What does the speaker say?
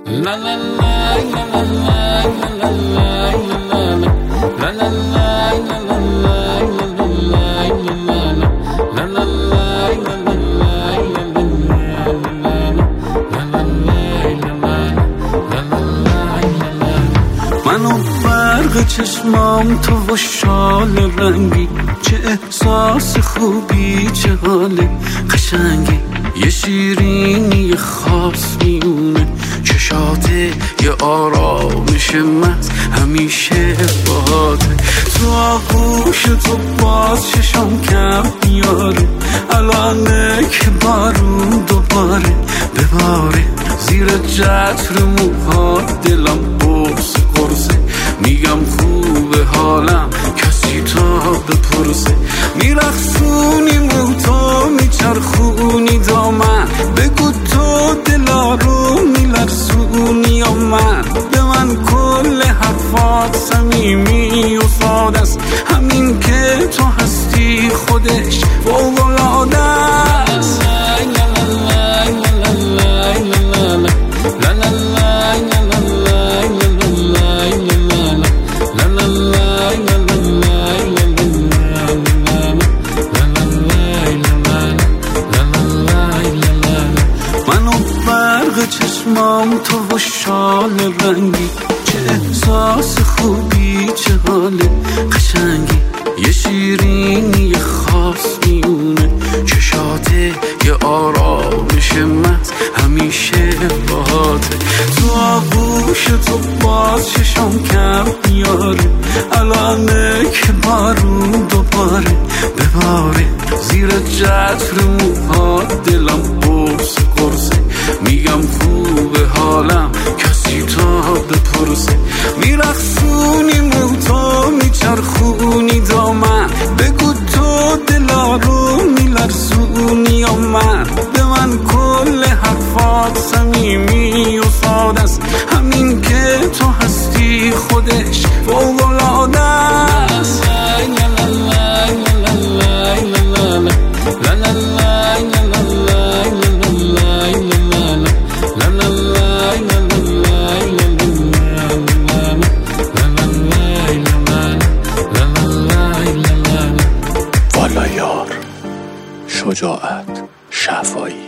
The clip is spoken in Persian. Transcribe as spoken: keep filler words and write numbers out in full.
منو برق چشمام تو و شال رنگی، چه احساس خوبی، چه حال قشنگی، یه شیرینی خاص میونه چشاته، یه آرامش مز همیشه باهاته. تو آغوش تو باز چشم کم میاره، الانه که بارون دوباره بباره، زیر جتر موها دلم قرص قرصه، میگم خوبه حالم کسی تا بپرسه، میرخصونی موتو میچرخونی دامن، بگو تو دلا رو میلرزونی یا من، به من کل حرفات صمیمی و ساده است، همین که تو هستی خودش فوق‌العاده است. چشمام تو و شال رنگی، چه احساس خوبی، چه حال قشنگی، یه شیرینی خاص میونه چشاته، یه آرامش مز همیشه باهاته. تو آغوش تو باز چشم کم میاره، الانه که بارون دوباره بباره، زیر جتر موها دلم قرص قرصه، میگم خوبه حالم کسی تا بپرسه، میرخصونی موتو میچرخونی دامن، بگو تو دلا رو میلرزونی یا من، به من کل حرفات صمیمی و ساده است، همین که تو هستی خودش فوق‌العاده است. والا یار، شجاعت، شفایی.